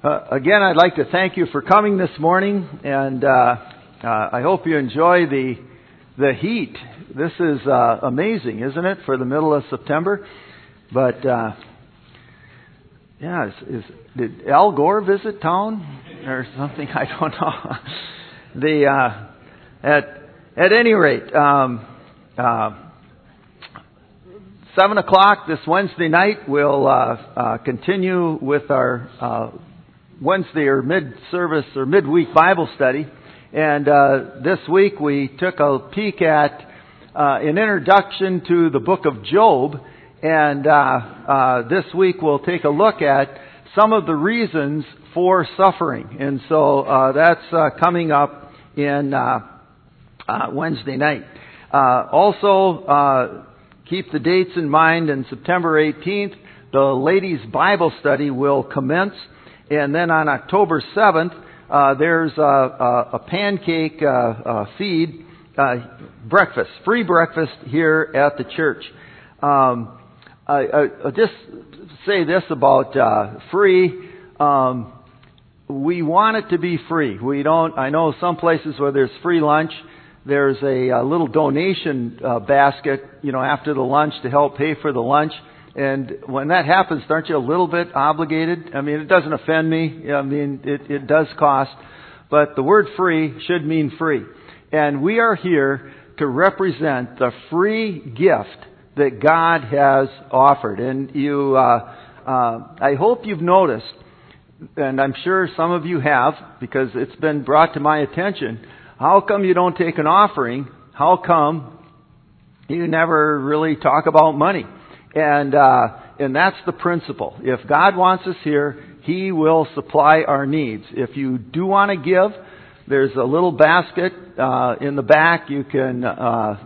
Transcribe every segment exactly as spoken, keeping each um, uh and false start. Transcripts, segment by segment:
Uh, again, I'd like to thank you for coming this morning, and uh, uh, I hope you enjoy the the heat. This is uh, amazing, isn't it, for the middle of September? But uh, yeah, is, is, did Al Gore visit town or something? I don't know. the uh, at at any rate, um, uh, seven o'clock this Wednesday night, we'll uh, uh, continue with our Uh, Wednesday or mid-service or midweek Bible study. And uh, this week we took a peek at uh, an introduction to the book of Job. And uh, uh, this week we'll take a look at some of the reasons for suffering. And so uh, that's uh, coming up in uh, uh, Wednesday night. Uh, also, uh, keep the dates in mind. On September eighteenth, the ladies' Bible study will commence. And then on October seventh, uh, there's a, a, a pancake uh, uh, feed, uh, breakfast, free breakfast here at the church. Um, I, I, I'll just say this about uh, free. Um, we want it to be free. We don't. I know some places where there's free lunch, there's a, a little donation uh, basket, you know, after the lunch to help pay for the lunch. And when that happens, aren't you a little bit obligated? I mean, it doesn't offend me. I mean, it, it does cost. But the word free should mean free. And we are here to represent the free gift that God has offered. And you, uh, uh, I hope you've noticed, and I'm sure some of you have, because it's been brought to my attention, how come you don't take an offering? How come you never really talk about money? And uh, and that's the principle. If God wants us here, He will supply our needs. If you do want to give, there's a little basket uh, in the back. You can uh,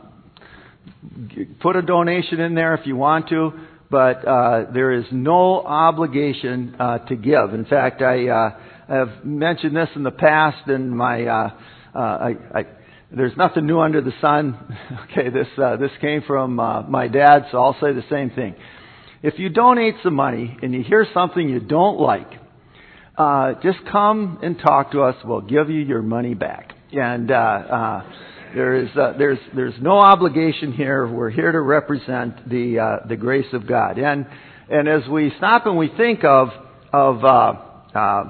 put a donation in there if you want to, but uh, there is no obligation uh, to give. In fact, I uh, have mentioned this in the past, and my uh, uh, I. I There's nothing new under the sun. Okay, this uh, this came from uh, my dad, so I'll say the same thing. If you donate some money and you hear something you don't like, uh, just come and talk to us. We'll give you your money back. And uh, uh, there is uh, there's there's no obligation here. We're here to represent the uh, the grace of God. And and as we stop and we think of of uh, uh,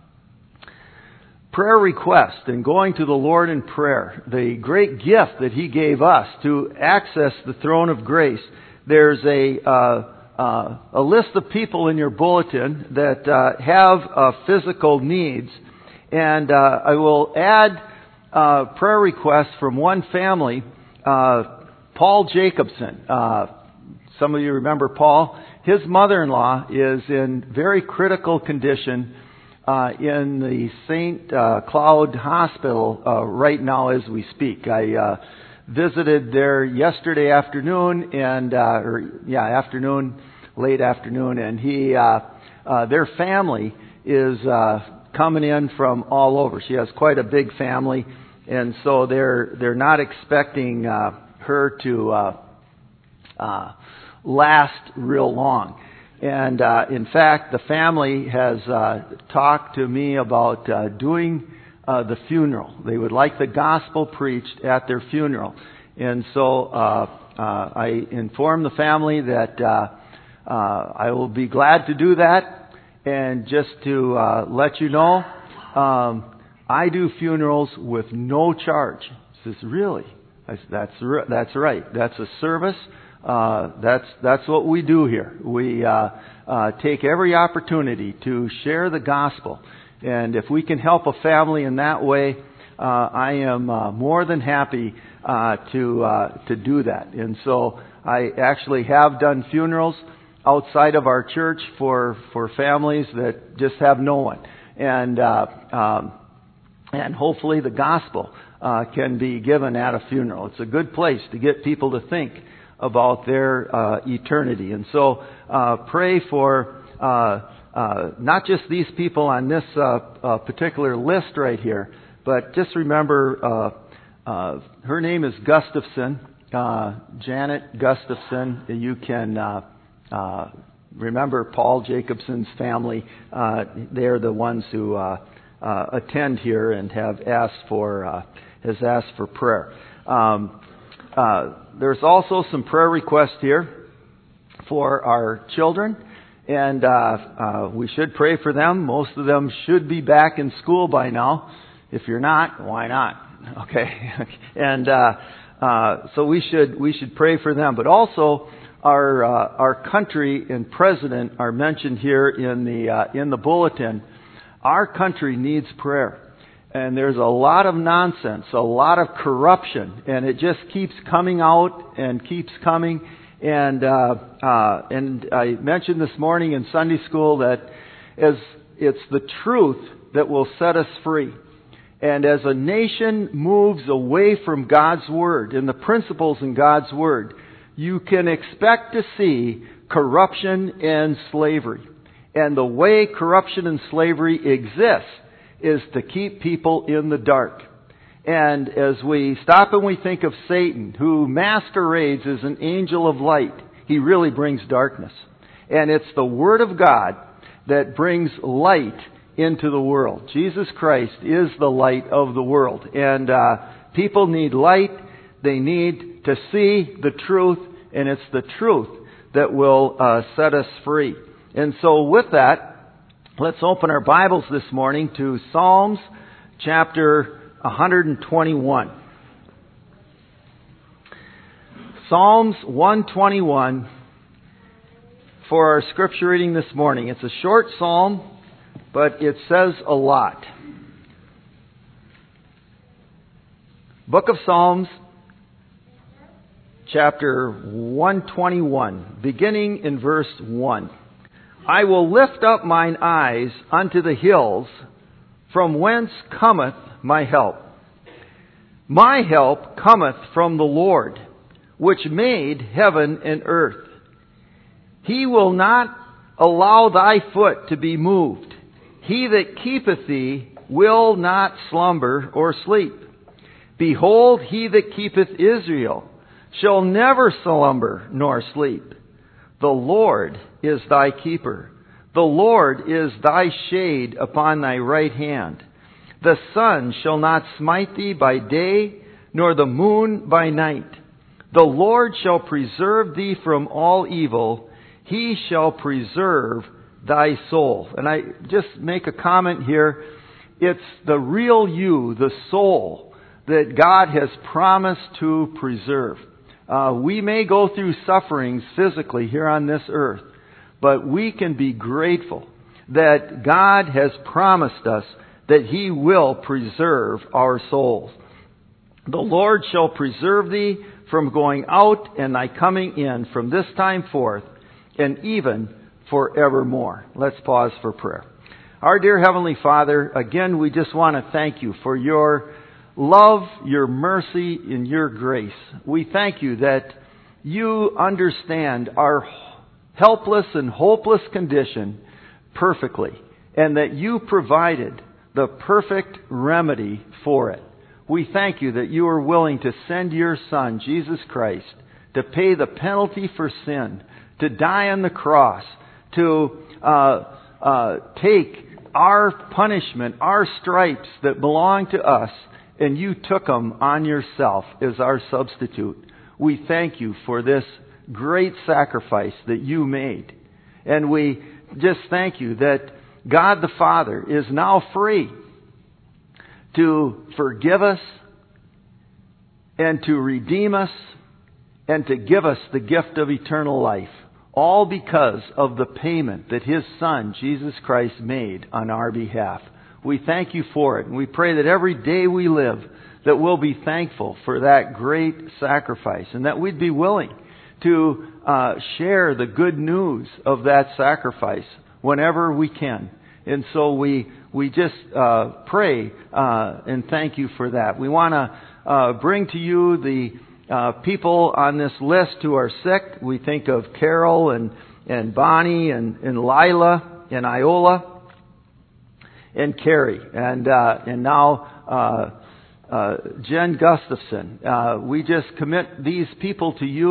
prayer request and going to the Lord in prayer, the great gift that He gave us to access the throne of grace. There's a uh, uh, a list of people in your bulletin that uh, have uh, physical needs, and uh, I will add uh, prayer requests from one family, uh, Paul Jacobson. Uh, some of you remember Paul. His mother-in-law is in very critical condition Uh, in the Saint Uh, Cloud Hospital uh, right now as we speak. I uh, visited there yesterday afternoon, and uh, or yeah, afternoon, late afternoon, and he, uh, uh, their family is uh, coming in from all over. She has quite a big family, and so they're they're not expecting uh, her to uh, uh, last real long. And uh, in fact, the family has uh, talked to me about uh, doing uh, the funeral. They would like the gospel preached at their funeral. And so uh, uh, I informed the family that uh, uh, I will be glad to do that. And just to uh, let you know, um, I do funerals with no charge. He says, really? I said, that's, that's right. That's a service. Uh, that's that's what we do here. We uh, uh, take every opportunity to share the gospel, and if we can help a family in that way, uh, I am uh, more than happy uh, to uh, to do that. And so I actually have done funerals outside of our church for for families that just have no one, and uh, um, and hopefully the gospel uh, can be given at a funeral. It's a good place to get people to think about their uh, eternity. And so uh, pray for uh, uh, not just these people on this uh, uh, particular list right here, but just remember uh, uh, her name is Gustafson, uh, Janet Gustafson. You can uh, uh, remember Paul Jacobson's family. Uh, they're the ones who uh, uh, attend here and have asked for uh, has asked for prayer. Um, uh, there's also some prayer requests here for our children, and uh, uh, we should pray for them. Most of them should be back in school by now. If you're not, why not? Okay, and uh, uh, so we should we should pray for them. But also, our uh, our country and president are mentioned here in the uh, in the bulletin. Our country needs prayer. And there's a lot of nonsense, a lot of corruption, and it just keeps coming out and keeps coming. And uh, uh, and I mentioned this morning in Sunday school that as it's the truth that will set us free. And as a nation moves away from God's Word and the principles in God's Word, you can expect to see corruption and slavery. And the way corruption and slavery exists is to keep people in the dark. And as we stop and we think of Satan, who masquerades as an angel of light, he really brings darkness. And it's the Word of God that brings light into the world. Jesus Christ is the light of the world. And uh, people need light. They need to see the truth. And it's the truth that will uh, set us free. And so with that, let's open our Bibles this morning to Psalms chapter one twenty-one. Psalms one twenty-one for our scripture reading this morning. It's a short psalm, but it says a lot. Book of Psalms, chapter one twenty-one, beginning in verse one. I will lift up mine eyes unto the hills, from whence cometh my help. My help cometh from the Lord, which made heaven and earth. He will not allow thy foot to be moved. He that keepeth thee will not slumber or sleep. Behold, he that keepeth Israel shall never slumber nor sleep. The Lord is thy keeper. The Lord is thy shade upon thy right hand. The sun shall not smite thee by day, nor the moon by night. The Lord shall preserve thee from all evil. He shall preserve thy soul. And I just make a comment here. It's the real you, the soul, that God has promised to preserve. Uh, we may go through sufferings physically here on this earth, but we can be grateful that God has promised us that He will preserve our souls. The Lord shall preserve thee from going out and thy coming in from this time forth and even forevermore. Let's pause for prayer. Our dear Heavenly Father, again we just want to thank you for your love, your mercy, and your grace. We thank you that you understand our helpless and hopeless condition perfectly, and that you provided the perfect remedy for it. We thank you that you are willing to send your Son, Jesus Christ, to pay the penalty for sin, to die on the cross, to uh, uh, take our punishment, our stripes that belong to us, and you took them on yourself as our substitute. We thank you for this great sacrifice that you made. And we just thank you that God the Father is now free to forgive us and to redeem us and to give us the gift of eternal life. All because of the payment that His Son, Jesus Christ, made on our behalf. We thank you for it. And we pray that every day we live, that we'll be thankful for that great sacrifice. And that we'd be willing to uh, share the good news of that sacrifice whenever we can. And so we we just uh, pray uh, and thank you for that. We want to uh, bring to you the uh, people on this list who are sick. We think of Carol and, and Bonnie and, and Lila and Iola and Carrie, and uh, and now uh, uh, Jen Gustafson. Uh, we just commit these people to you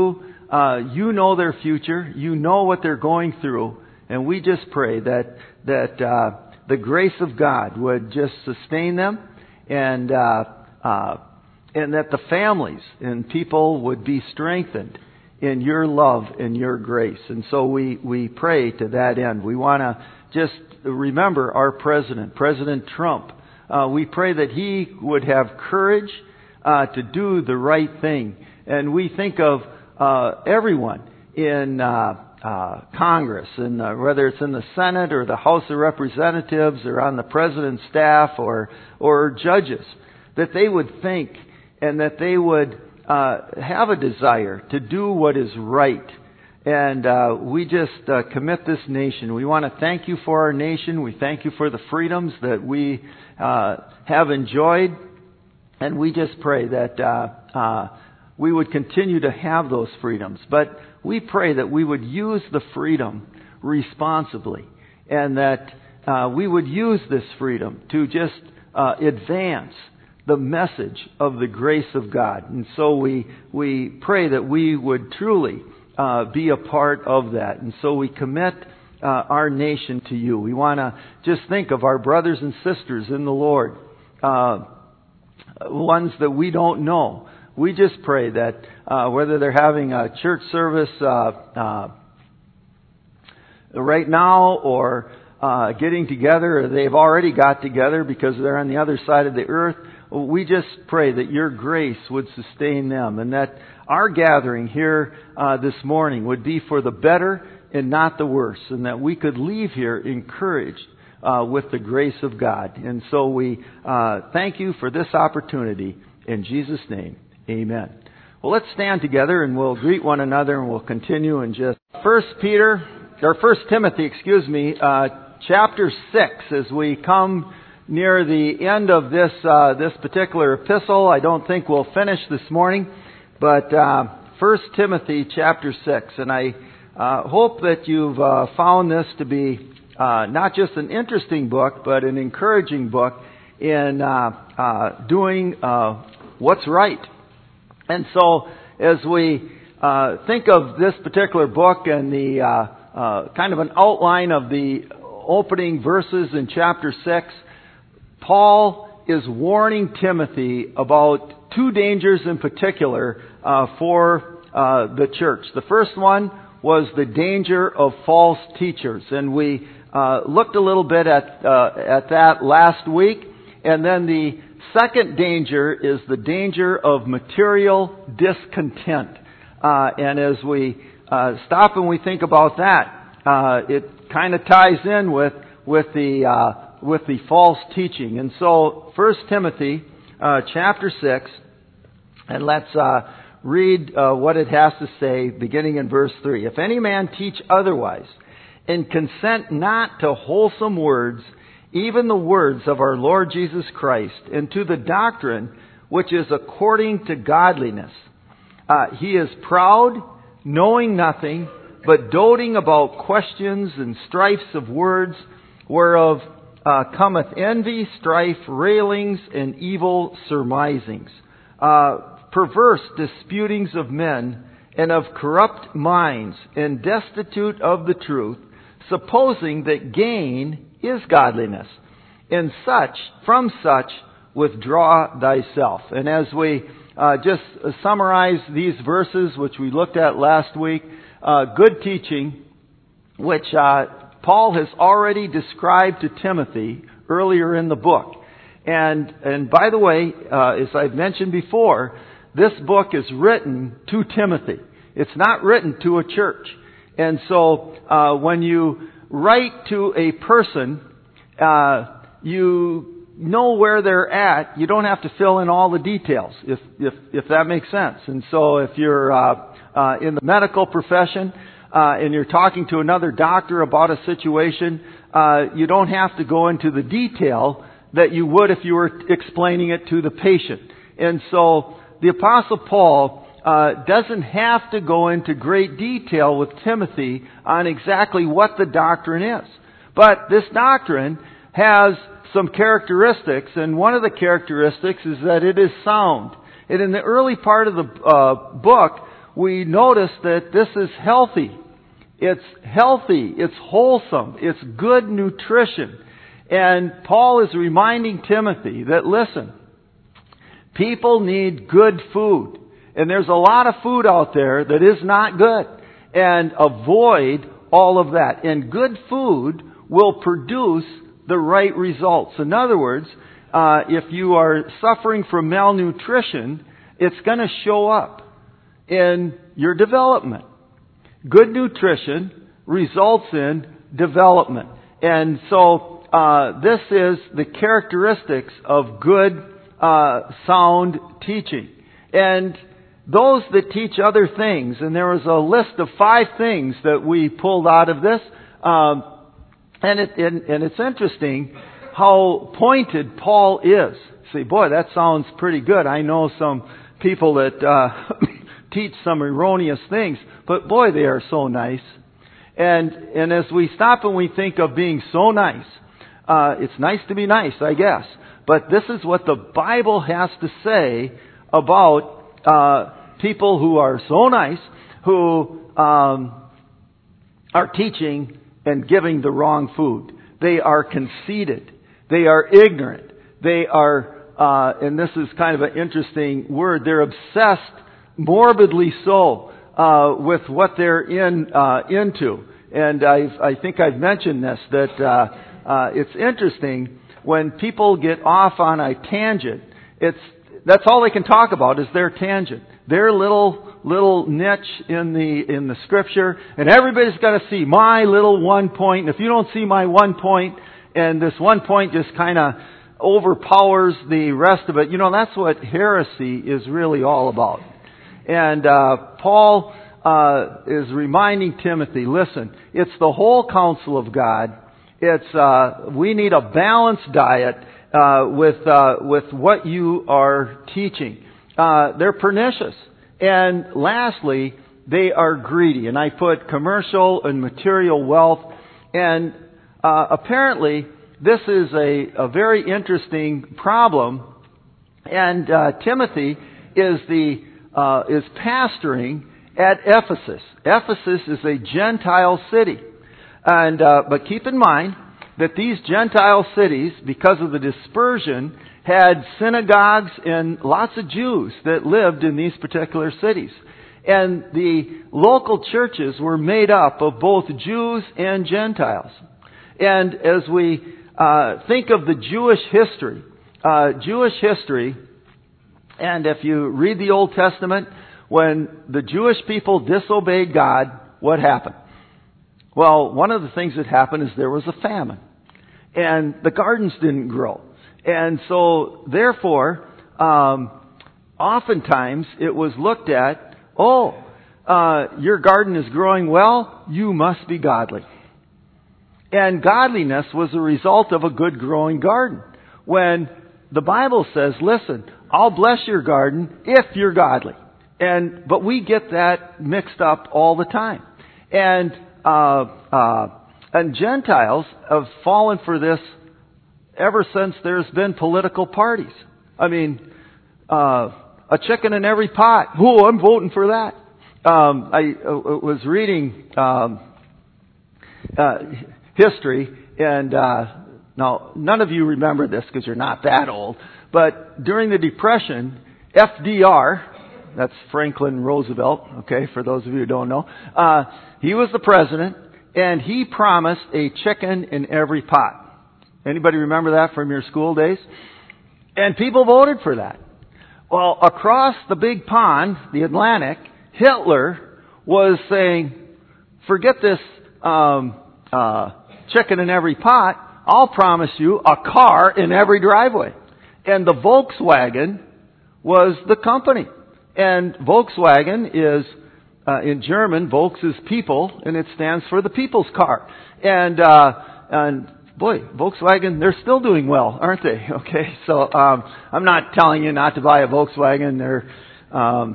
uh, you know their future. You know what they're going through. And we just pray that that uh, the grace of God would just sustain them, and uh, uh, and that the families and people would be strengthened in your love and your grace. And so we, we pray to that end. We want to just remember our president, President Trump. Uh, we pray that he would have courage uh, to do the right thing. And we think of uh, everyone in uh, uh, Congress, and uh, whether it's in the Senate or the House of Representatives or on the president's staff or or judges, that they would think and that they would uh, have a desire to do what is right. And uh, we just uh, commit this nation. We want to thank you for our nation. We thank you for the freedoms that we uh, have enjoyed. And we just pray that uh, uh, we would continue to have those freedoms. But we pray that we would use the freedom responsibly, and that uh, we would use this freedom to just uh, advance the message of the grace of God. And so we we pray that we would truly uh, be a part of that. And so we commit uh, our nation to you. We want to just think of our brothers and sisters in the Lord, uh, ones that we don't know. We just pray that uh, whether they're having a church service uh, uh, right now, or uh, getting together, or they've already got together because they're on the other side of the earth, we just pray that your grace would sustain them, and that our gathering here uh, this morning would be for the better and not the worse, and that we could leave here encouraged uh, with the grace of God. And so we uh, thank you for this opportunity. In Jesus' name, amen. Well, let's stand together and we'll greet one another, and we'll continue in just First Peter, or First Timothy, excuse me, uh, chapter six, as we come near the end of this uh, this particular epistle. I don't think we'll finish this morning, but uh, First Timothy chapter six, and I uh, hope that you've uh, found this to be uh, not just an interesting book, but an encouraging book in uh, uh, doing uh, what's right. And so, as we uh, think of this particular book and the uh, uh, kind of an outline of the opening verses in chapter six, Paul is warning Timothy about two dangers in particular uh, for uh, the church. The first one was the danger of false teachers, and we uh, looked a little bit at uh, at that last week. And then the second danger is the danger of material discontent. Uh, and as we uh, stop and we think about that, uh, it kind of ties in with with the uh, with the false teaching. And so, First Timothy uh, chapter six, and let's uh, read uh, what it has to say, beginning in verse three. If any man teach otherwise, and consent not to wholesome words, even the words of our Lord Jesus Christ, and to the doctrine which is according to godliness, uh, he is proud, knowing nothing, but doting about questions and strifes of words, whereof uh, cometh envy, strife, railings, and evil surmisings, uh, perverse disputings of men, and of corrupt minds, and destitute of the truth, supposing that gain is godliness. In such, from such, withdraw thyself. And as we uh, just summarize these verses, which we looked at last week, uh, good teaching, which uh, Paul has already described to Timothy earlier in the book. And and by the way, uh, as I've mentioned before, this book is written to Timothy. It's not written to a church. And so uh, when you write to a person, uh, you know where they're at. You don't have to fill in all the details, if if if that makes sense. And so if you're uh, uh, in the medical profession uh, and you're talking to another doctor about a situation, uh, you don't have to go into the detail that you would if you were explaining it to the patient. And so the Apostle Paul uh, doesn't have to go into great detail with Timothy on exactly what the doctrine is. But this doctrine has some characteristics, and one of the characteristics is that it is sound. And in the early part of the uh, book, we notice that this is healthy. It's healthy. It's wholesome. It's good nutrition. And Paul is reminding Timothy that, listen, people need good food. And there's a lot of food out there that is not good. And avoid all of that. And good food will produce the right results. In other words, uh, if you are suffering from malnutrition, it's going to show up in your development. Good nutrition results in development. And so uh, this is the characteristics of good, uh, sound teaching. And those that teach other things, and there was a list of five things that we pulled out of this, um, and, it, and, and it's interesting how pointed Paul is. Say, boy, that sounds pretty good. I know some people that uh, teach some erroneous things, but boy, they are so nice. And and as we stop and we think of being so nice, uh, it's nice to be nice, I guess. But this is what the Bible has to say about uh, people who are so nice, who um, are teaching and giving the wrong food. They are conceited. They are ignorant. They are, uh, and this is kind of an interesting word, they're obsessed, morbidly so, uh, with what they're in uh, into. And I've, I think I've mentioned this, that uh, uh, it's interesting when people get off on a tangent. It's that's all they can talk about is their tangent, their little little niche in the in the Scripture, and everybody's got to see my little one point. And if you don't see my one point, and this one point just kind of overpowers the rest of it, you know, that's what heresy is really all about. And uh, Paul uh, is reminding Timothy, listen, it's the whole counsel of God. It's uh, we need a balanced diet uh, with uh, with what you are teaching. Uh, they're pernicious, and lastly, they are greedy. And I put commercial and material wealth. And uh, apparently, this is a, a very interesting problem. And uh, Timothy is the uh, is pastoring at Ephesus. Ephesus is a Gentile city. And uh, but keep in mind that these Gentile cities, because of the dispersion, had synagogues and lots of Jews that lived in these particular cities. And the local churches were made up of both Jews and Gentiles. And as we uh, think of the Jewish history, uh, Jewish history, and if you read the Old Testament, when the Jewish people disobeyed God, what happened? Well, one of the things that happened is there was a famine. And the gardens didn't grow. And so, therefore, um, oftentimes it was looked at, oh, uh, your garden is growing well, you must be godly. And godliness was a result of a good growing garden. When the Bible says, listen, I'll bless your garden if you're godly. And but we get that mixed up all the time. And uh, uh, and Gentiles have fallen for this ever since there's been political parties. I mean, uh, a chicken in every pot. Oh, I'm voting for that. Um, I uh, was reading um, uh, history, and uh, now none of you remember this because you're not that old, but during the Depression, F D R, that's Franklin Roosevelt, okay, for those of you who don't know, uh, he was the president, and he promised a chicken in every pot. Anybody remember that from your school days? And people voted for that. Well, across the big pond, the Atlantic, Hitler was saying, forget this um, uh, chicken in every pot. I'll promise you a car in every driveway. And the Volkswagen was the company. And Volkswagen is, uh, in German, Volks is people, and it stands for the people's car. And, uh, and boy, Volkswagen, they're still doing well, aren't they? Okay, so um, I'm not telling you not to buy a Volkswagen. They're, um,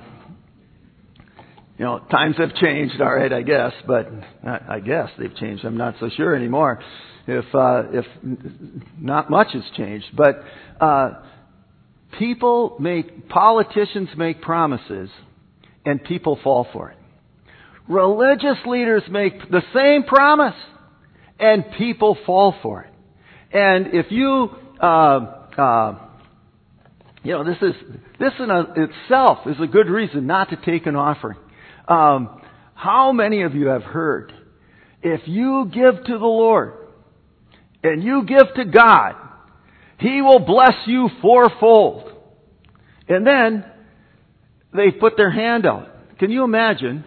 you know, times have changed, all right, I guess. But I guess they've changed. I'm not so sure anymore. If uh, if not much has changed, but uh, people make politicians make promises, and people fall for it. Religious leaders make the same promise, and people fall for it. And if you, uh, uh, you know, this is this in a, itself is a good reason not to take an offering. Um, how many of you have heard, if you give to the Lord and you give to God, He will bless you fourfold? And then they put their hand out. Can you imagine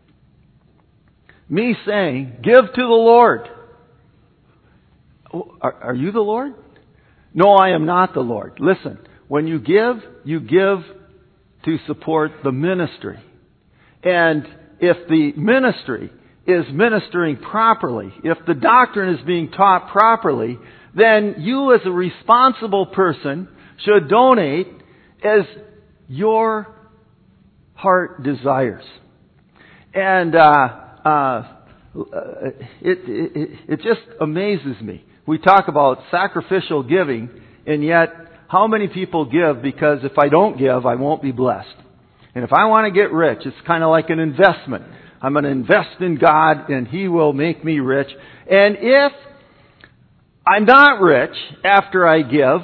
me saying, give to the Lord? Are, are you the Lord? No, I am not the Lord. Listen, when you give, you give to support the ministry. And if the ministry is ministering properly, if the doctrine is being taught properly, then you as a responsible person should donate as your heart desires. And uh, uh, it, it, it just amazes me. We talk about sacrificial giving, and yet how many people give because if I don't give, I won't be blessed. And if I want to get rich, it's kind of like an investment. I'm going to invest in God, and He will make me rich. And if I'm not rich after I give,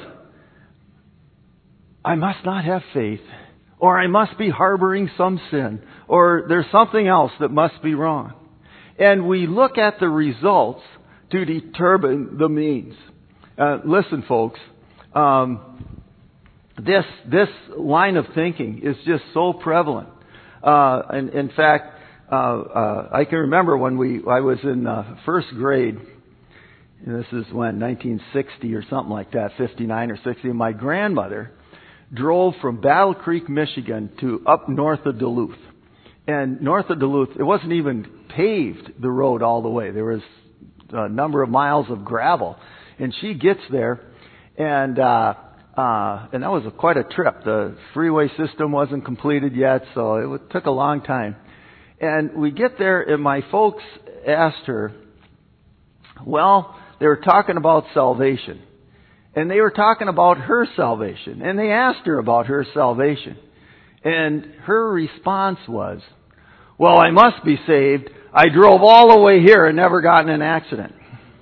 I must not have faith, or I must be harboring some sin, or there's something else that must be wrong. And we look at the results to determine the means. Uh, listen, folks, um, this this line of thinking is just so prevalent. Uh, and in fact, uh, uh, I can remember when we I was in uh, first grade. And this is when nineteen sixty or something like that, fifty-nine or sixty. And my grandmother drove from Battle Creek, Michigan, to up north of Duluth. And north of Duluth, it wasn't even paved, the road all the way. There was a number of miles of gravel. And she gets there, and uh, uh, and that was a, quite a trip. The freeway system wasn't completed yet, so it would, took a long time. And we get there, and my folks asked her, well, they were talking about salvation. And they were talking about her salvation. And they asked her about her salvation. And her response was, well, I must be saved. I drove all the way here and never got in an accident.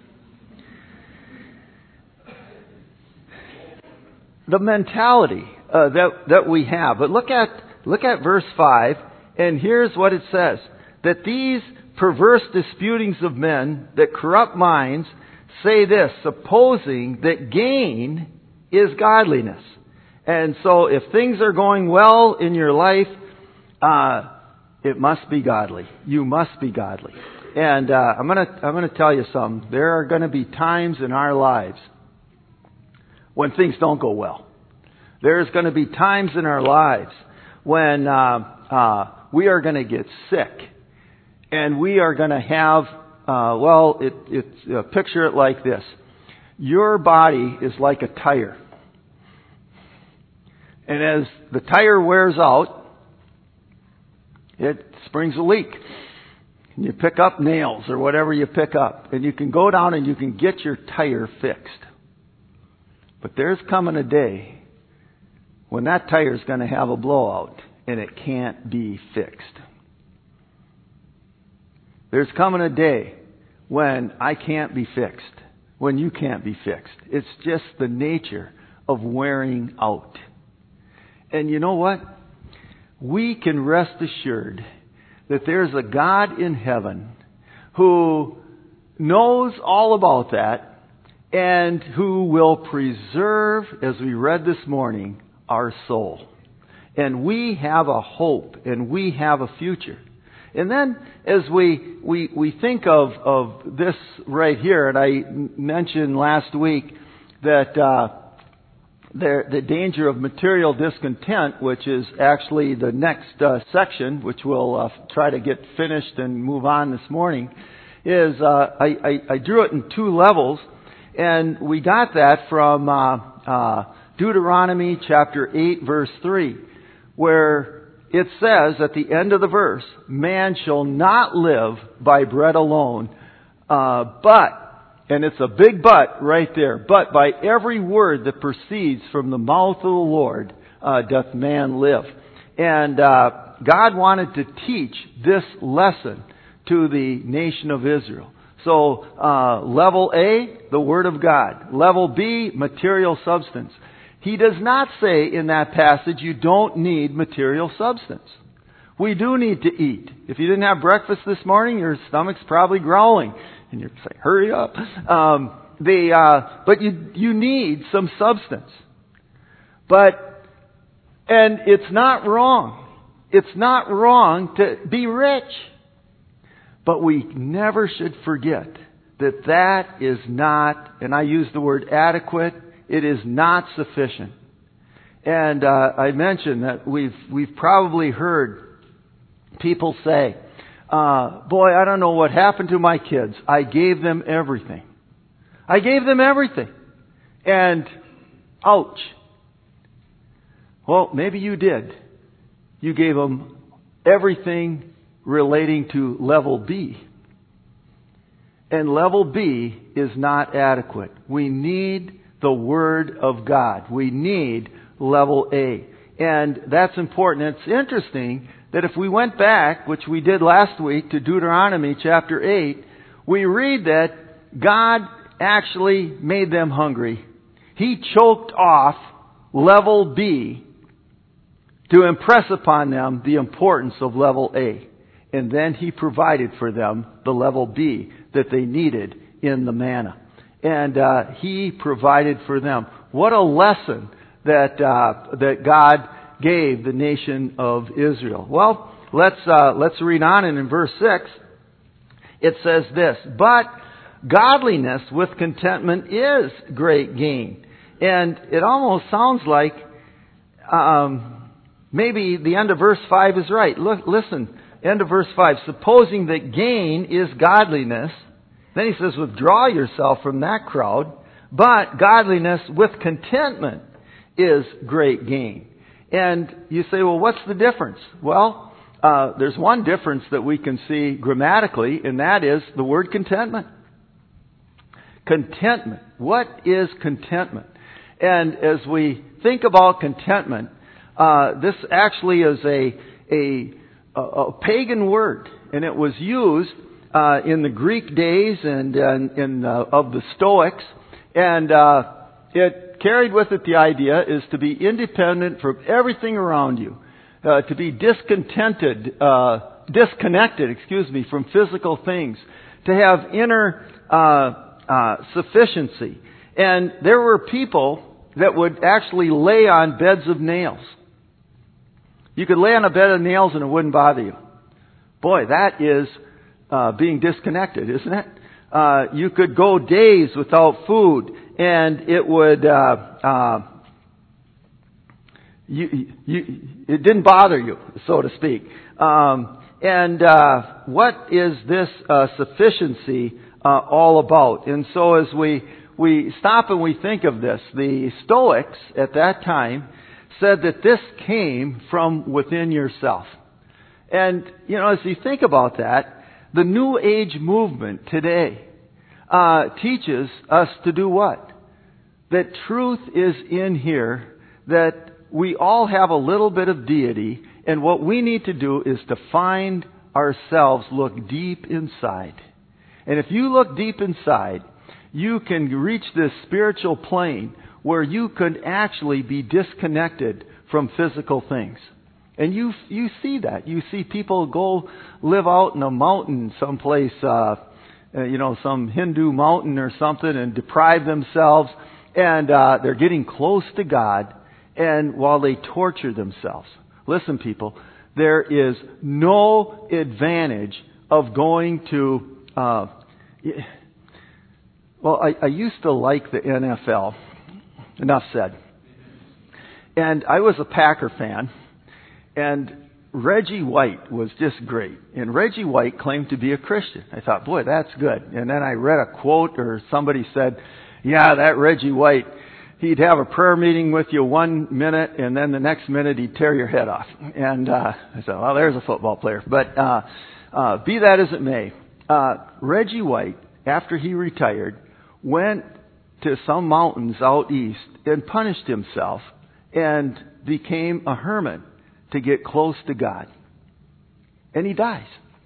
The mentality uh, that that we have. But look at look at verse five, and here's what it says. That these perverse disputings of men that corrupt minds say this, supposing that gain is godliness. And so if things are going well in your life, uh, it must be godly. You must be godly. And uh, I'm gonna I'm gonna tell you something. There are going to be times in our lives when things don't go well. There's going to be times in our lives when uh, uh, we are going to get sick, and we are going to have uh, well, it, it uh, picture it like this: your body is like a tire. And as the tire wears out, it springs a leak. And you pick up nails or whatever you pick up. And you can go down and you can get your tire fixed. But there's coming a day when that tire is going to have a blowout and it can't be fixed. There's coming a day when I can't be fixed. When you can't be fixed. It's just the nature of wearing out. And you know what? We can rest assured that there's a God in heaven who knows all about that and who will preserve, as we read this morning, our soul. And we have a hope and we have a future. And then as we we, we think of, of this right here, and I mentioned last week that uh, The, the danger of material discontent, which is actually the next uh, section, which we'll uh, try to get finished and move on this morning, is uh, I, I, I drew it in two levels, and we got that from uh, uh, Deuteronomy chapter eight, verse three, where it says at the end of the verse, man shall not live by bread alone, uh, but and it's a big but right there. But by every word that proceeds from the mouth of the Lord uh, doth man live. And uh, God wanted to teach this lesson to the nation of Israel. So, uh, level A, the Word of God. Level B, material substance. He does not say in that passage you don't need material substance. We do need to eat. If you didn't have breakfast this morning, your stomach's probably growling. And you're saying, hurry up. Um, the, uh, but you, you need some substance. But, and it's not wrong. It's not wrong to be rich. But we never should forget that that is not, and I use the word adequate, it is not sufficient. And uh, I mentioned that we've we've probably heard people say, uh, boy, I don't know what happened to my kids. I gave them everything. I gave them everything. And, ouch. Well, maybe you did. You gave them everything relating to level B. And level B is not adequate. We need the Word of God. We need level A. And that's important. It's interesting that if we went back, which we did last week, to Deuteronomy chapter eight, we read that God actually made them hungry. He choked off level B to impress upon them the importance of level A. And then He provided for them the level B that they needed in the manna. And uh, He provided for them. What a lesson that uh, that God gave the nation of Israel. Well, let's uh, let's read on, and in verse six, it says this: "But godliness with contentment is great gain." And it almost sounds like um, maybe the end of verse five is right. Look, listen, end of verse five. "Supposing that gain is godliness," then he says, "withdraw yourself from that crowd. But godliness with contentment is great gain." And you say, well, what's the difference? Well, uh, there's one difference that we can see grammatically, and that is the word contentment. Contentment. What is contentment? And as we think about contentment, uh, this actually is a, a, a pagan word, and it was used uh, in the Greek days and uh, in uh, of the Stoics, and uh, it carried with it the idea is to be independent from everything around you, uh, to be discontented, uh, disconnected, excuse me, from physical things, to have inner uh, uh, sufficiency. And there were people that would actually lay on beds of nails. You could lay on a bed of nails and it wouldn't bother you. Boy, that is uh, being disconnected, isn't it? Uh, you could go days without food, and it would, uh, uh, you, you, it didn't bother you, so to speak. Um, and uh, what is this uh, sufficiency uh, all about? And so as we we stop and we think of this, the Stoics at that time said that this came from within yourself. And, you know, as you think about that, the New Age movement today uh, teaches us to do what? That truth is in here, that we all have a little bit of deity, and what we need to do is to find ourselves, look deep inside. And if you look deep inside, you can reach this spiritual plane where you could actually be disconnected from physical things. And you you see that. You see people go live out in a mountain someplace, uh, uh, you know, some Hindu mountain or something, and deprive themselves. And uh, they're getting close to God, and while they torture themselves. Listen, people, there is no advantage of going to... Uh, well, I, I used to like the N F L. Enough said. And I was a Packer fan. And Reggie White was just great. And Reggie White claimed to be a Christian. I thought, boy, that's good. And then I read a quote, or somebody said, yeah, that Reggie White, he'd have a prayer meeting with you one minute, and then the next minute he'd tear your head off. And uh, I said, well, there's a football player. But uh, uh, be that as it may, uh, Reggie White, after he retired, went to some mountains out east and punished himself and became a hermit to get close to God. and he dies.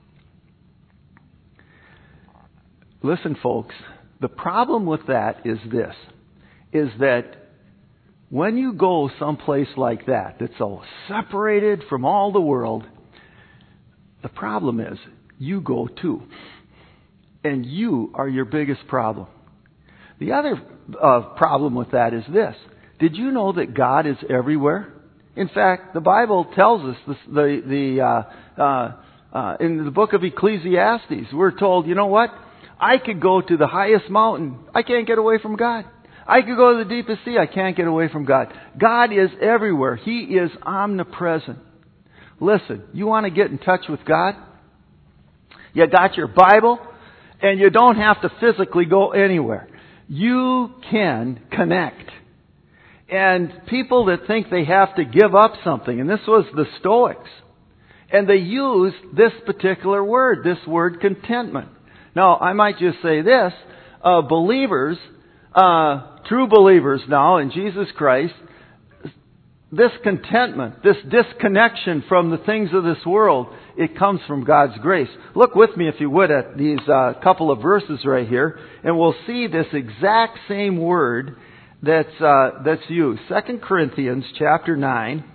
Listen, folks, the problem with that is this, is that when you go someplace like that, that's so separated from all the world, the problem is you go too. And you are your biggest problem. The other uh, problem with that is this. Did you know that God is everywhere? In fact, the Bible tells us this, the the uh, uh, uh, in the book of Ecclesiastes, we're told, you know what? I could go to the highest mountain. I can't get away from God. I could go to the deepest sea. I can't get away from God. God is everywhere. He is omnipresent. Listen, you want to get in touch with God? You got your Bible, and you don't have to physically go anywhere. You can connect. And people that think they have to give up something, and this was the Stoics, and they used this particular word, this word contentment. Now, I might just say this, uh, believers, uh, true believers now in Jesus Christ, this contentment, this disconnection from the things of this world, it comes from God's grace. Look with me, if you would, at these uh, couple of verses right here, and we'll see this exact same word that's uh, that's used. Second Corinthians chapter nine.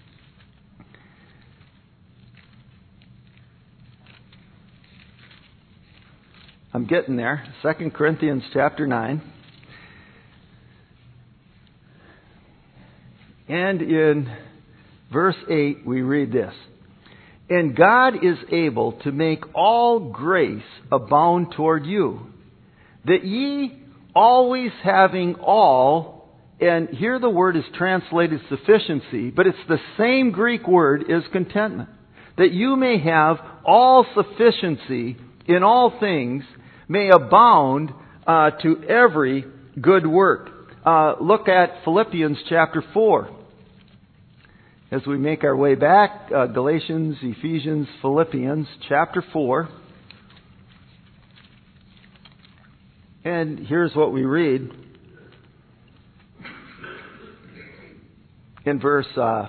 I'm getting there. Second Corinthians chapter nine. And in verse eight we read this. And God is able to make all grace abound toward you, that ye always having all, and here the word is translated sufficiency, but it's the same Greek word as contentment, that you may have all sufficiency in all things, may abound uh, to every good work. Uh, look at Philippians chapter four. As we make our way back, uh, Galatians, Ephesians, Philippians, chapter four. And here's what we read in verse uh,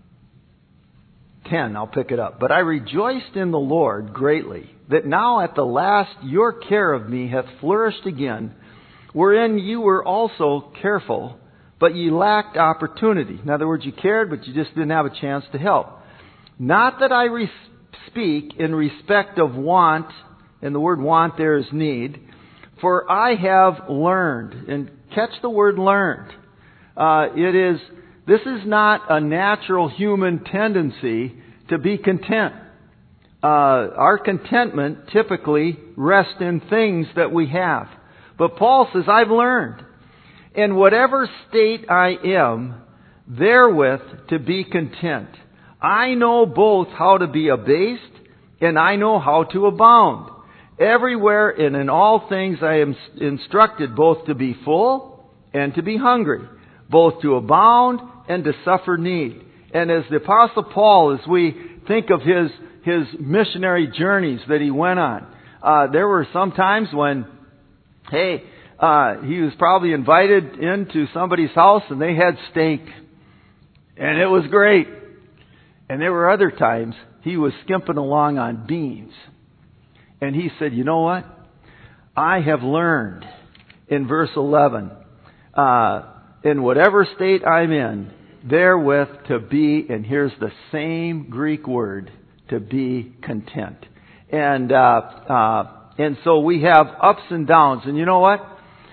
ten. I'll pick it up. But I rejoiced in the Lord greatly, that now at the last your care of me hath flourished again, wherein you were also careful, but ye lacked opportunity. In other words, you cared, but you just didn't have a chance to help. Not that I re- speak in respect of want, and the word want there is need, for I have learned, and catch the word learned. Uh, it is, this is not a natural human tendency to be content. Uh, our contentment typically rests in things that we have. But Paul says, I've learned. In whatever state I am, therewith to be content. I know both how to be abased, and I know how to abound. Everywhere and in all things I am instructed both to be full and to be hungry, both to abound and to suffer need. And as the Apostle Paul, as we think of his, his missionary journeys that he went on, uh, there were some times when, hey, Uh, he was probably invited into somebody's house and they had steak. And it was great. And there were other times he was skimping along on beans. And he said, you know what? I have learned in verse eleven, uh, in whatever state I'm in, therewith to be, and here's the same Greek word, to be content. And, uh, uh, and so we have ups and downs. And you know what?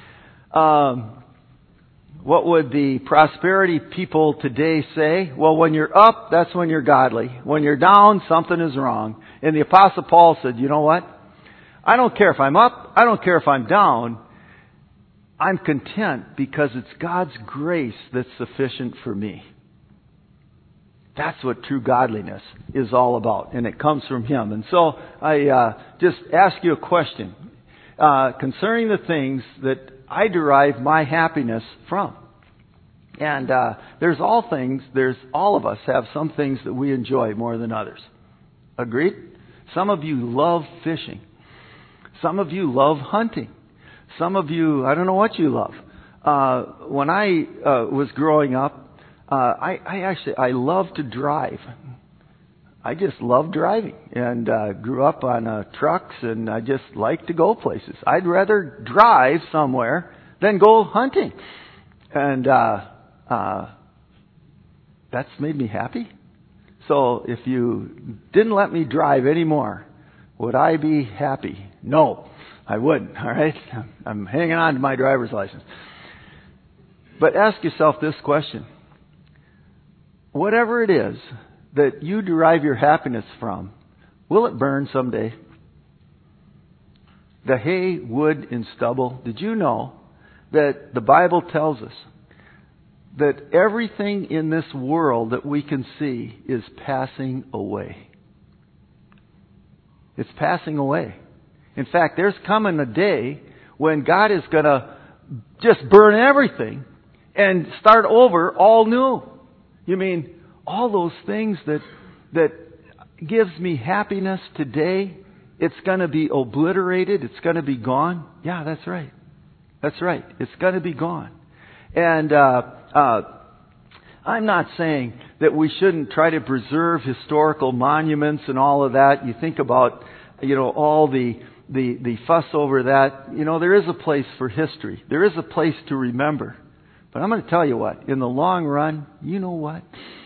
Um, what would the prosperity people today say? Well, when you're up, that's when you're godly. When you're down, something is wrong. And the Apostle Paul said, you know what? I don't care if I'm up. I don't care if I'm down. I'm content because it's God's grace that's sufficient for me. That's what true godliness is all about. And it comes from Him. And so I uh, just ask you a question uh, concerning the things that I derive my happiness from. And uh, there's all things, there's all of us have some things that we enjoy more than others. Agreed? Some of you love fishing. Some of you love hunting. Some of you, I don't know what you love. Uh, when I uh, was growing up, uh, I, I actually, I love to drive. I just love driving and uh, grew up on uh, trucks, and I just like to go places. I'd rather drive somewhere than go hunting. And uh, uh, that's made me happy. So if you didn't let me drive anymore, would I be happy? No, I wouldn't, all right? I'm hanging on to my driver's license. But ask yourself this question. Whatever it is that you derive your happiness from, will it burn someday? The hay, wood, and stubble. Did you know that the Bible tells us that everything in this world that we can see is passing away? It's passing away. In fact, there's coming a day when God is going to just burn everything and start over all new. You mean all those things that that gives me happiness today, it's going to be obliterated, it's going to be gone? Yeah, that's right. That's right. It's going to be gone. And uh, uh, I'm not saying that we shouldn't try to preserve historical monuments and all of that. You think about, you know, all the the the fuss over that. You know, there is a place for history. There is a place to remember. But I'm going to tell you what, in the long run, you know what?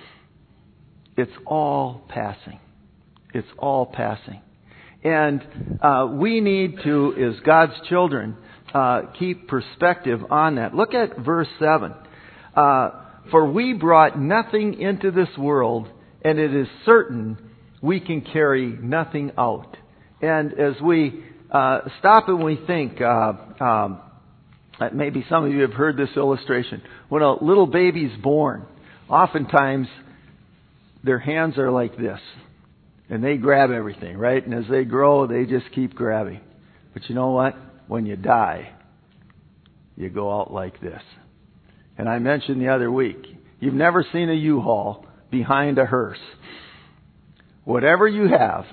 It's all passing. It's all passing. And uh, we need to, as God's children, uh, keep perspective on that. Look at verse seven. Uh, For we brought nothing into this world, and it is certain we can carry nothing out. And as we uh, stop and we think, uh, um, maybe some of you have heard this illustration. When a little baby's born, oftentimes their hands are like this. And they grab everything, right? And as they grow, they just keep grabbing. But you know what? When you die, you go out like this. And I mentioned the other week, you've never seen a U-Haul behind a hearse. Whatever you have,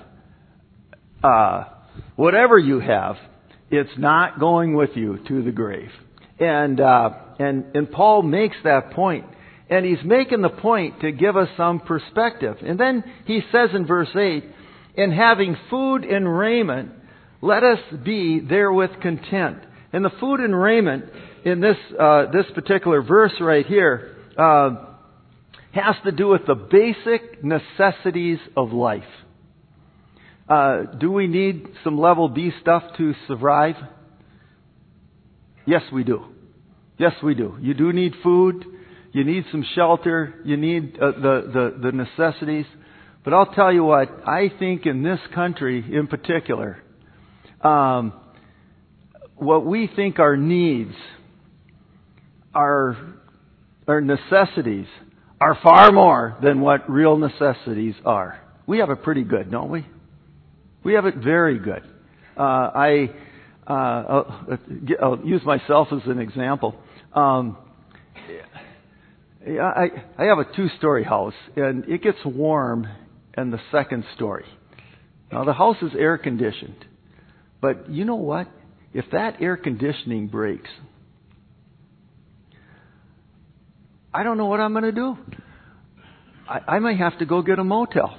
uh, whatever you have, it's not going with you to the grave. And, uh, and, and Paul makes that point. And he's making the point to give us some perspective. And then he says in verse eight, in having food and raiment, let us be therewith content. And the food and raiment in this, uh, this particular verse right here, uh, has to do with the basic necessities of life. Uh, do we need some level B stuff to survive? Yes, we do. Yes, we do. You do need food. You need some shelter. You need uh, the, the, the necessities. But I'll tell you what, I think in this country in particular, um, what we think are needs, our, our necessities, are far more than what real necessities are. We have it pretty good, don't we? We have it very good. Uh, I, uh, I'll, I'll use myself as an example. Um, I, I have a two-story house, and it gets warm in the second story. Now, the house is air-conditioned. But you know what? If that air conditioning breaks, I don't know what I'm going to do. I, I may have to go get a motel.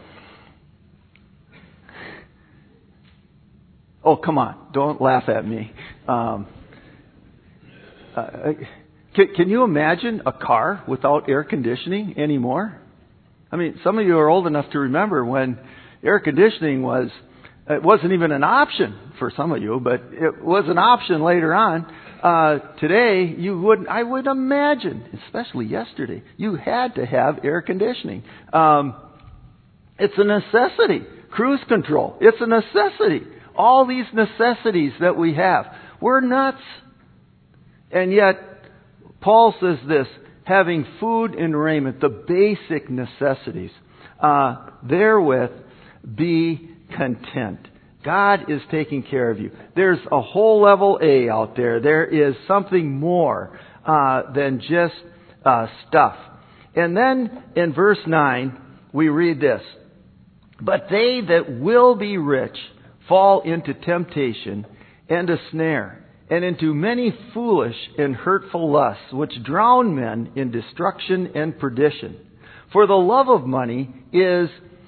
Oh, come on. Don't laugh at me. Um, uh, can, can you imagine a car without air conditioning anymore? I mean, some of you are old enough to remember when air conditioning was, it wasn't even an option for some of you, but it was an option later on. Uh, today, you wouldn't, I would imagine, especially yesterday, you had to have air conditioning. Um, it's a necessity. Cruise control. It's a necessity. All these necessities that we have. We're nuts. And yet, Paul says this, having food and raiment, the basic necessities, uh, therewith be content. God is taking care of you. There's a whole level A out there. There is something more uh, than just uh, stuff. And then in verse nine, we read this. But they that will be rich fall into temptation and a snare, and into many foolish and hurtful lusts, which drown men in destruction and perdition. For the love of money is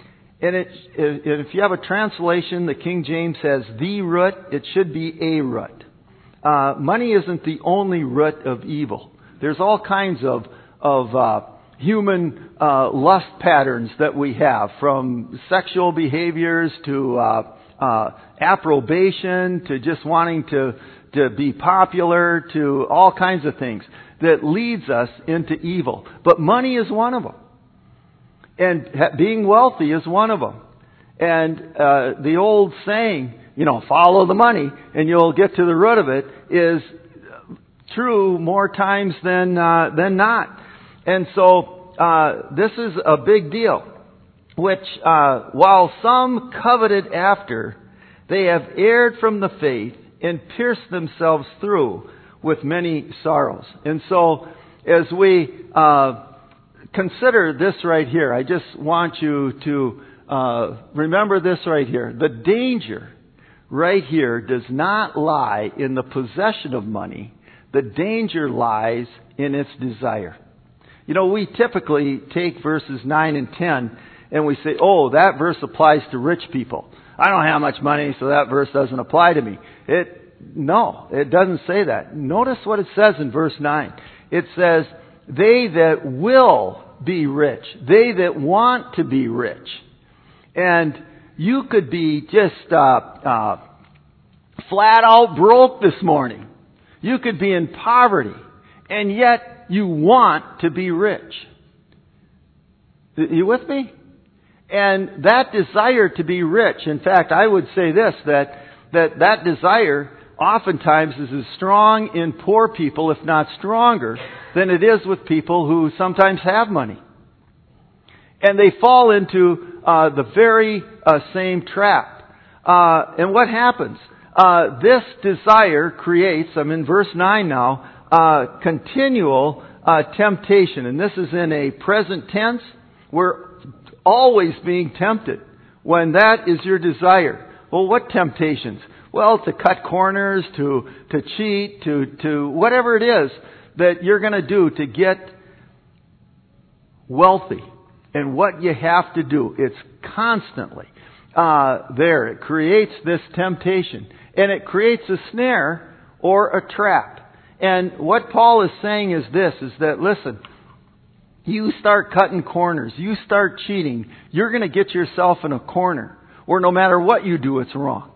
And it, if you have a translation, the King James says the root, it should be a root. Uh, money isn't the only root of evil. There's all kinds of, of, uh, human, uh, lust patterns that we have, from sexual behaviors to, uh, uh, approbation to just wanting to, to be popular to all kinds of things that leads us into evil. But money is one of them. And being wealthy is one of them. And uh, the old saying, you know, follow the money and you'll get to the root of it, is true more times than uh, than not. And so uh, this is a big deal, which uh, while some coveted after, they have erred from the faith and pierced themselves through with many sorrows. And so as we uh, consider this right here, I just want you to uh, remember this right here. The danger right here does not lie in the possession of money. The danger lies in its desire. You know, we typically take verses nine and ten and we say, oh, that verse applies to rich people. I don't have much money, so that verse doesn't apply to me. It No, it doesn't say that. Notice what it says in verse nine. It says, they that will be rich. They that want to be rich. And you could be just uh, uh, flat out broke this morning. You could be in poverty. And yet you want to be rich. Are you with me? And that desire to be rich, in fact, I would say this, that that, that desire oftentimes is as strong in poor people, if not stronger, than it is with people who sometimes have money. And they fall into uh, the very uh, same trap. Uh, and what happens? Uh, this desire creates, I'm in verse nine now, uh, continual uh, temptation. And this is in a present tense. We're always being tempted when that is your desire. Well, what temptations? Well, to cut corners, to to cheat, to to whatever it is that you're going to do to get wealthy. And what you have to do, it's constantly uh, there. It creates this temptation. And it creates a snare or a trap. And what Paul is saying is this, is that, listen, you start cutting corners, you start cheating, you're going to get yourself in a corner where no matter what you do, it's wrong.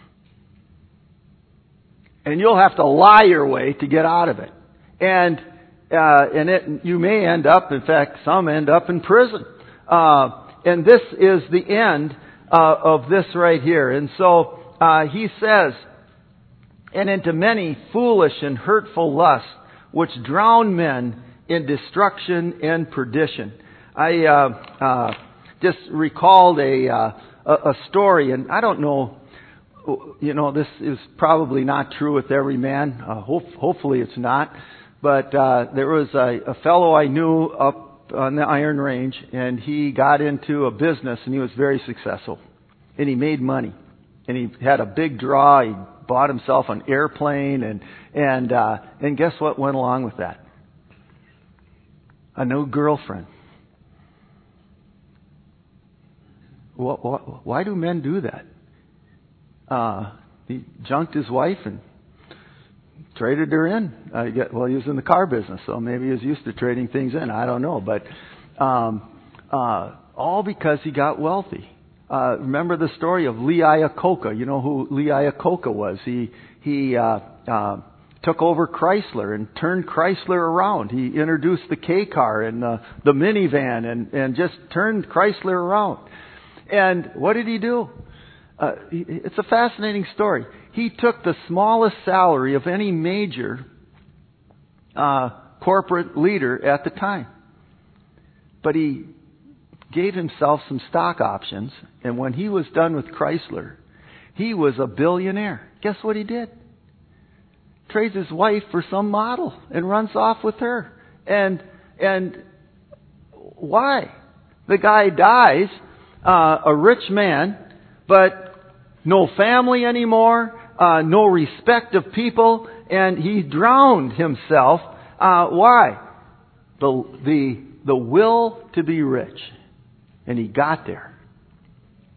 And you'll have to lie your way to get out of it. And uh, and it, you may end up, in fact, some end up in prison. Uh, and this is the end uh, of this right here. And so uh, he says, and into many foolish and hurtful lusts, which drown men in destruction and perdition. I uh, uh, just recalled a, uh, a story, and I don't know, you know, this is probably not true with every man. Uh, hope, hopefully it's not. But uh, there was a, a fellow I knew up on the Iron Range, and he got into a business, and he was very successful. And he made money. And he had a big draw. He bought himself an airplane, and and uh, and guess what went along with that? A new girlfriend. Why do men do that? Uh, he junked his wife and traded her in. Uh, well, he was in the car business, so maybe he was used to trading things in. I don't know. But um, uh, all because he got wealthy. Uh, remember the story of Lee Iacocca. You know who Lee Iacocca was. He, he uh, uh, took over Chrysler and turned Chrysler around. He introduced the K-car and the, the minivan and, and just turned Chrysler around. And what did he do? Uh, it's a fascinating story. He took the smallest salary of any major uh, corporate leader at the time. But he gave himself some stock options, and when he was done with Chrysler, he was a billionaire. Guess what he did? Trades his wife for some model and runs off with her. And and why? The guy dies, uh, a rich man, but no family anymore, uh, no respect of people, and he drowned himself. Uh, why? The the the will to be rich, and he got there.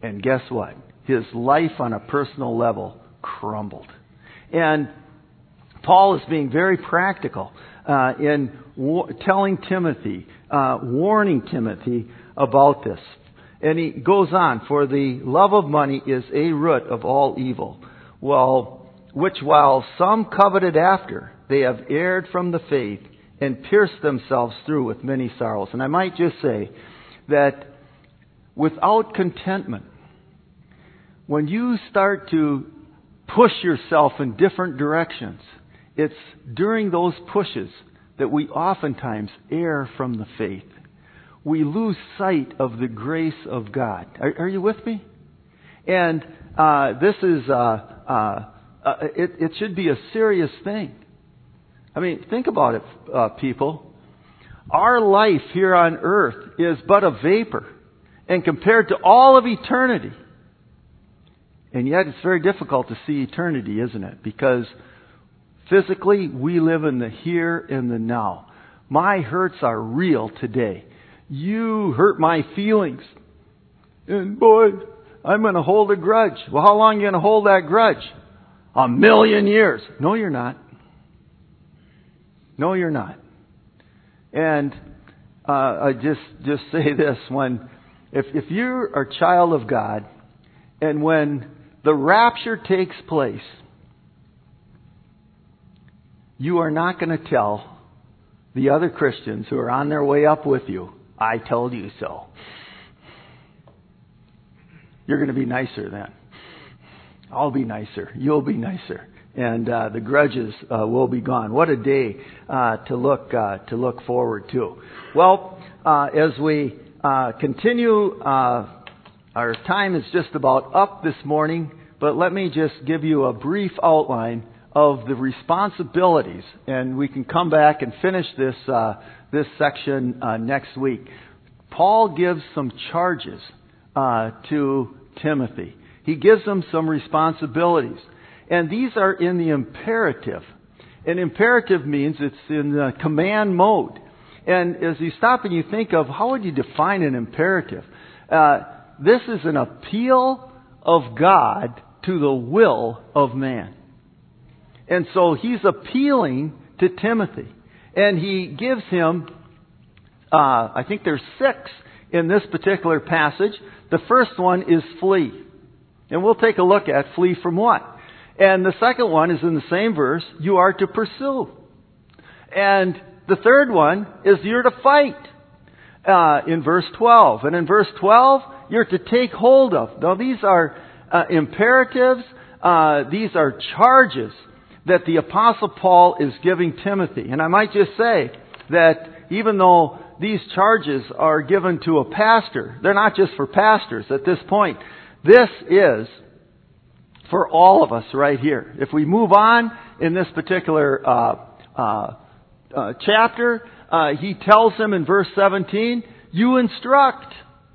And guess what? His life on a personal level crumbled. And Paul is being very practical uh, in wa- telling Timothy, uh, warning Timothy about this. And he goes on, for the love of money is a root of all evil. Well, which while some coveted after, they have erred from the faith and pierced themselves through with many sorrows. And I might just say that without contentment, when you start to push yourself in different directions, it's during those pushes that we oftentimes err from the faith. We lose sight of the grace of God. Are, are you with me? And uh, this is, uh, uh, uh, it, it should be a serious thing. I mean, think about it, uh, people. Our life here on earth is but a vapor, and compared to all of eternity. And yet it's very difficult to see eternity, isn't it? Because physically, we live in the here and the now. My hurts are real today. You hurt my feelings. And boy, I'm going to hold a grudge. Well, how long are you going to hold that grudge? A million years. No, you're not. No, you're not. And uh, I just just say this: when if if you're a child of God, and when the rapture takes place, you are not going to tell the other Christians who are on their way up with you, "I told you so." You're going to be nicer then. I'll be nicer. You'll be nicer. And uh, the grudges uh, will be gone. What a day uh, to look uh, to look forward to. Well, uh, as we uh, continue, uh, our time is just about up this morning. But let me just give you a brief outline of the responsibilities, and we can come back and finish this uh, this section uh, next week. Paul gives some charges uh, to Timothy. He gives him some responsibilities. And these are in the imperative. And imperative means it's in the command mode. And as you stop and you think of how would you define an imperative? Uh, this is an appeal of God to the will of man. And so he's appealing to Timothy. And he gives him, uh, I think there's six in this particular passage. The first one is flee. And we'll take a look at flee from what? And the second one is in the same verse, you are to pursue. And the third one is you're to fight uh, in verse twelve. And in verse twelve, you're to take hold of. Now these are uh, imperatives. Uh, these are charges that the Apostle Paul is giving Timothy. And I might just say that even though these charges are given to a pastor, they're not just for pastors at this point. This is for all of us right here. If we move on in this particular uh, uh, uh, chapter, uh, he tells him in verse seventeen, you instruct.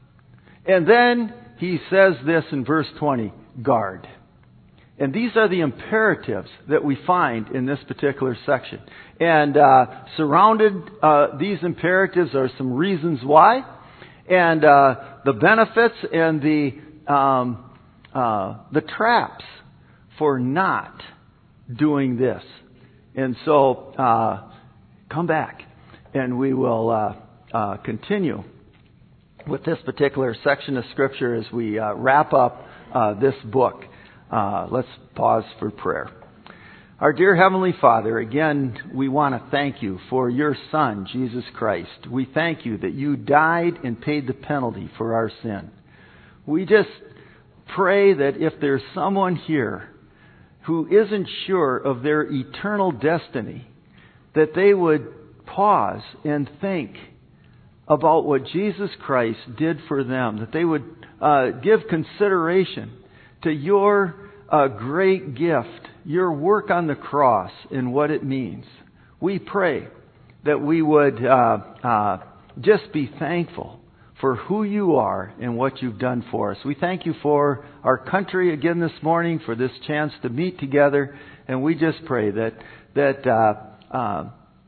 And then he says this in verse twenty, guard. And these are the imperatives that we find in this particular section. And uh, surrounded uh, these imperatives are some reasons why. And uh, the benefits and the um, uh, the traps for not doing this. And so uh, come back and we will uh, uh, continue with this particular section of Scripture as we uh, wrap up uh, this book. Uh, let's pause for prayer. Our dear Heavenly Father, again, we want to thank you for your Son, Jesus Christ. We thank you that you died and paid the penalty for our sin. We just pray that if there's someone here who isn't sure of their eternal destiny, that they would pause and think about what Jesus Christ did for them, that they would uh, give consideration to your uh, great gift, your work on the cross and what it means. We pray that we would uh, uh, just be thankful for who you are and what you've done for us. We thank you for our country again this morning, for this chance to meet together, and we just pray that that uh, uh,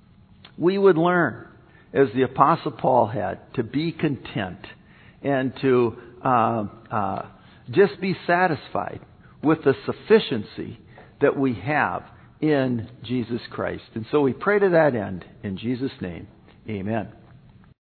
we would learn, as the Apostle Paul had, to be content and to uh, uh, just be satisfied with the sufficiency that we have in Jesus Christ. And so we pray to that end. In Jesus' name, amen.